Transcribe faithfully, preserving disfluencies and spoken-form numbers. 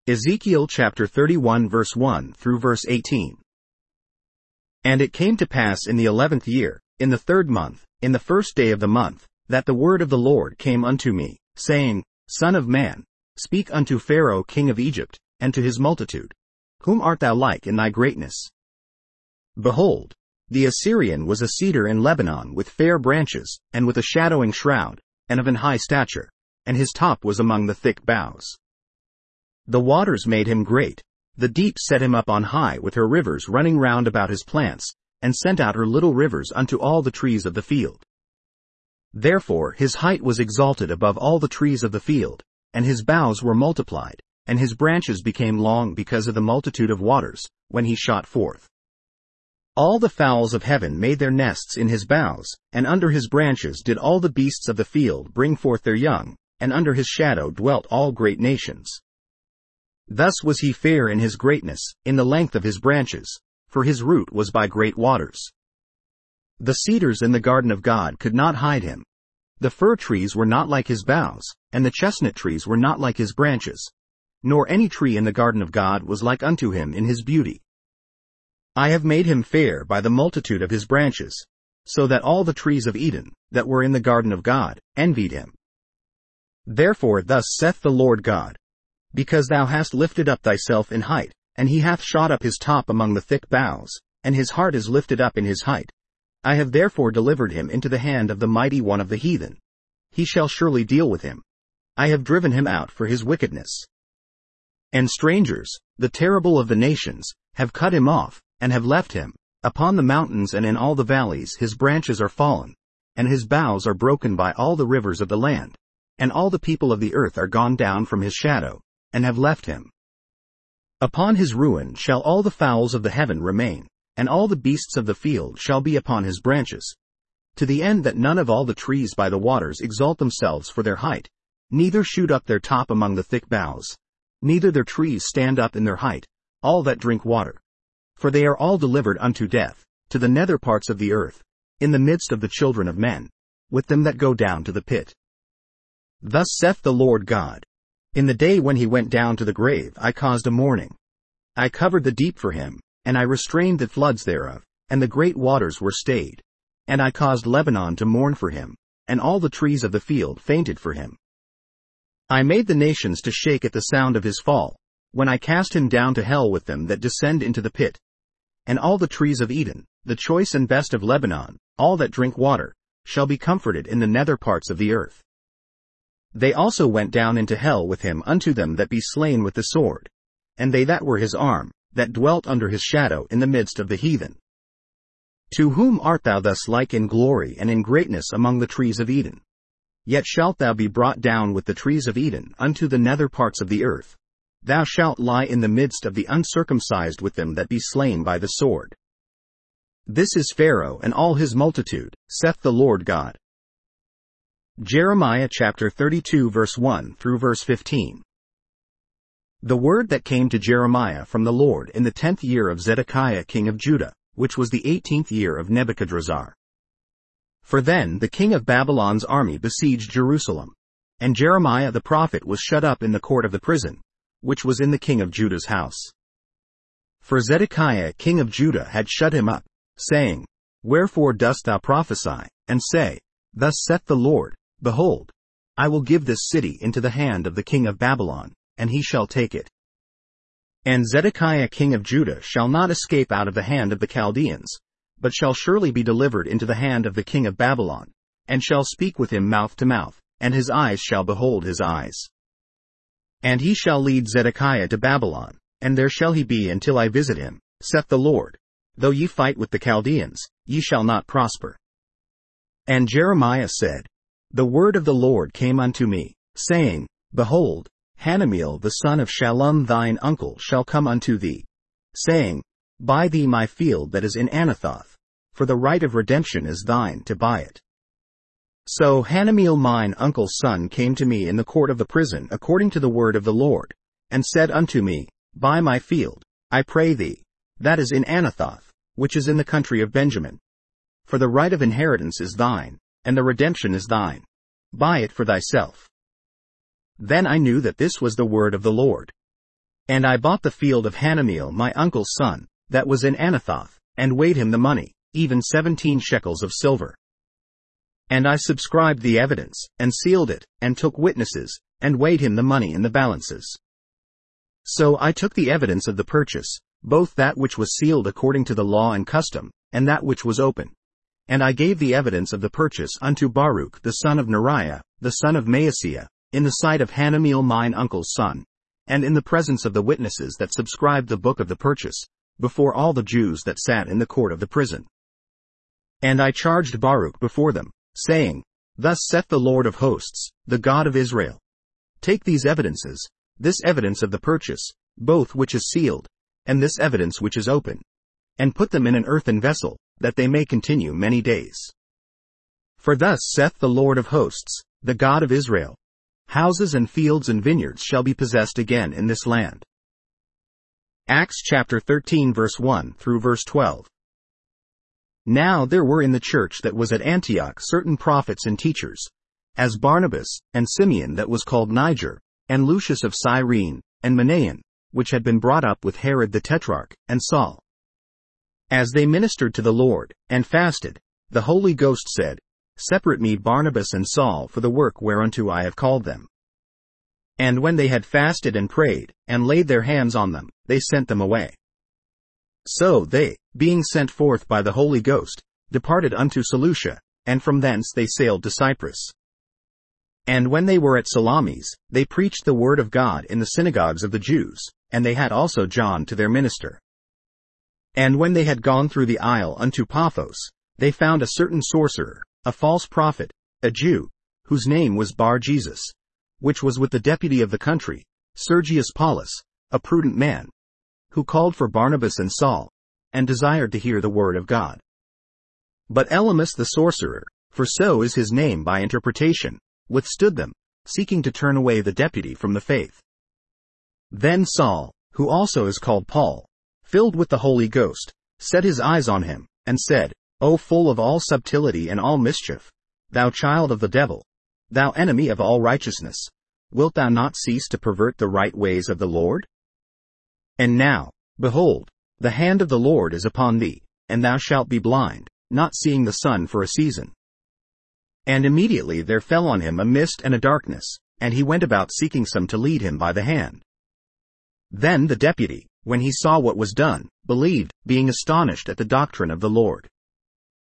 Ezekiel chapter thirty-one verse one through verse eighteen. And it came to pass in the eleventh year, in the third month, in the first day of the month, that the word of the Lord came unto me, saying, Son of man, speak unto Pharaoh king of Egypt, and to his multitude. Whom art thou like in thy greatness? Behold, the Assyrian was a cedar in Lebanon with fair branches, and with a shadowing shroud, and of an high stature, and his top was among the thick boughs. The waters made him great, the deep set him up on high with her rivers running round about his plants, and sent out her little rivers unto all the trees of the field. Therefore his height was exalted above all the trees of the field, and his boughs were multiplied, and his branches became long because of the multitude of waters, when he shot forth. All the fowls of heaven made their nests in his boughs, and under his branches did all the beasts of the field bring forth their young, and under his shadow dwelt all great nations. Thus was he fair in his greatness, in the length of his branches, for his root was by great waters. The cedars in the garden of God could not hide him. The fir trees were not like his boughs, and the chestnut trees were not like his branches. Nor any tree in the garden of God was like unto him in his beauty. I have made him fair by the multitude of his branches, so that all the trees of Eden, that were in the garden of God, envied him. Therefore thus saith the Lord God, because thou hast lifted up thyself in height, and he hath shot up his top among the thick boughs, and his heart is lifted up in his height. I have therefore delivered him into the hand of the mighty one of the heathen. He shall surely deal with him. I have driven him out for his wickedness. And strangers, the terrible of the nations, have cut him off, and have left him. Upon the mountains and in all the valleys his branches are fallen, and his boughs are broken by all the rivers of the land, and all the people of the earth are gone down from his shadow, and have left him. Upon his ruin shall all the fowls of the heaven remain, and all the beasts of the field shall be upon his branches, to the end that none of all the trees by the waters exalt themselves for their height, neither shoot up their top among the thick boughs, neither their trees stand up in their height, all that drink water. For they are all delivered unto death, to the nether parts of the earth, in the midst of the children of men, with them that go down to the pit. Thus saith the Lord God, in the day when he went down to the grave I caused a mourning. I covered the deep for him, and I restrained the floods thereof, and the great waters were stayed. And I caused Lebanon to mourn for him, and all the trees of the field fainted for him. I made the nations to shake at the sound of his fall, when I cast him down to hell with them that descend into the pit. And all the trees of Eden, the choice and best of Lebanon, all that drink water, shall be comforted in the nether parts of the earth. They also went down into hell with him unto them that be slain with the sword, and they that were his arm, that dwelt under his shadow in the midst of the heathen. To whom art thou thus like in glory and in greatness among the trees of Eden? Yet shalt thou be brought down with the trees of Eden unto the nether parts of the earth. Thou shalt lie in the midst of the uncircumcised with them that be slain by the sword. This is Pharaoh and all his multitude, saith the Lord God. Jeremiah chapter thirty-two verse one through verse fifteen. The word that came to Jeremiah from the Lord in the tenth year of Zedekiah king of Judah, which was the eighteenth year of Nebuchadrezzar. For then the king of Babylon's army besieged Jerusalem, and Jeremiah the prophet was shut up in the court of the prison, which was in the king of Judah's house. For Zedekiah king of Judah had shut him up, saying, Wherefore dost thou prophesy, and say, Thus saith the Lord, Behold, I will give this city into the hand of the king of Babylon, and he shall take it. And Zedekiah king of Judah shall not escape out of the hand of the Chaldeans, but shall surely be delivered into the hand of the king of Babylon, and shall speak with him mouth to mouth, and his eyes shall behold his eyes. And he shall lead Zedekiah to Babylon, and there shall he be until I visit him, saith the Lord. Though ye fight with the Chaldeans, ye shall not prosper. And Jeremiah said, The word of the Lord came unto me, saying, Behold, Hanameel the son of Shallum thine uncle shall come unto thee, saying, Buy thee my field that is in Anathoth, for the right of redemption is thine to buy it. So Hanameel mine uncle's son came to me in the court of the prison according to the word of the Lord, and said unto me, Buy my field, I pray thee, that is in Anathoth, which is in the country of Benjamin. For the right of inheritance is thine, and the redemption is thine. Buy it for thyself. Then I knew that this was the word of the Lord. And I bought the field of Hanameel my uncle's son, that was in Anathoth, and weighed him the money, even seventeen shekels of silver. And I subscribed the evidence, and sealed it, and took witnesses, and weighed him the money in the balances. So I took the evidence of the purchase, both that which was sealed according to the law and custom, and that which was open. And I gave the evidence of the purchase unto Baruch the son of Neriah, the son of Maaseiah, in the sight of Hanameel mine uncle's son, and in the presence of the witnesses that subscribed the book of the purchase, before all the Jews that sat in the court of the prison. And I charged Baruch before them, saying, Thus saith the Lord of hosts, the God of Israel. Take these evidences, this evidence of the purchase, both which is sealed, and this evidence which is open, and put them in an earthen vessel, that they may continue many days. For thus saith the Lord of hosts, the God of Israel, houses and fields and vineyards shall be possessed again in this land. Acts chapter thirteen verse one through verse twelve. Now there were in the church that was at Antioch certain prophets and teachers, as Barnabas, and Simeon that was called Niger, and Lucius of Cyrene, and Manaen, which had been brought up with Herod the Tetrarch, and Saul. As they ministered to the Lord, and fasted, the Holy Ghost said, Separate me Barnabas and Saul for the work whereunto I have called them. And when they had fasted and prayed, and laid their hands on them, they sent them away. So they, being sent forth by the Holy Ghost, departed unto Seleucia, and from thence they sailed to Cyprus. And when they were at Salamis, they preached the word of God in the synagogues of the Jews, and they had also John to their minister. And when they had gone through the isle unto Paphos, they found a certain sorcerer, a false prophet, a Jew, whose name was Bar-Jesus, which was with the deputy of the country, Sergius Paulus, a prudent man, who called for Barnabas and Saul, and desired to hear the word of God. But Elymas the sorcerer, for so is his name by interpretation, withstood them, seeking to turn away the deputy from the faith. Then Saul, who also is called Paul, filled with the Holy Ghost, set his eyes on him, and said, O full of all subtlety and all mischief, thou child of the devil, thou enemy of all righteousness, wilt thou not cease to pervert the right ways of the Lord? And now, behold, the hand of the Lord is upon thee, and thou shalt be blind, not seeing the sun for a season. And immediately there fell on him a mist and a darkness, and he went about seeking some to lead him by the hand. Then the deputy, when he saw what was done, believed, being astonished at the doctrine of the Lord.